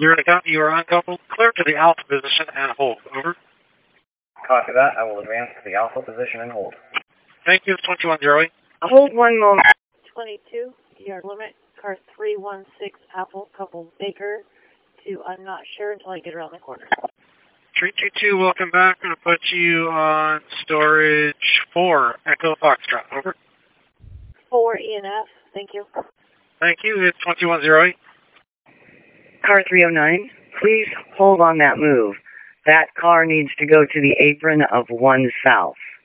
You're account, you are uncoupled. Clear to the alpha position and hold. Over. Copy that. I will advance to the alpha position and hold. Thank you, 2108. Hold 1 moment. 22, yard limit, car 316 Apple, couple Baker to I'm not sure until I get around the corner. 322, welcome back. I'm going to put you on storage 4, Echo Foxtrot. Over. 4 ENF, thank you. Thank you, it's 2108. Car 309, please hold on that move. That car needs to go to the apron of 1 south.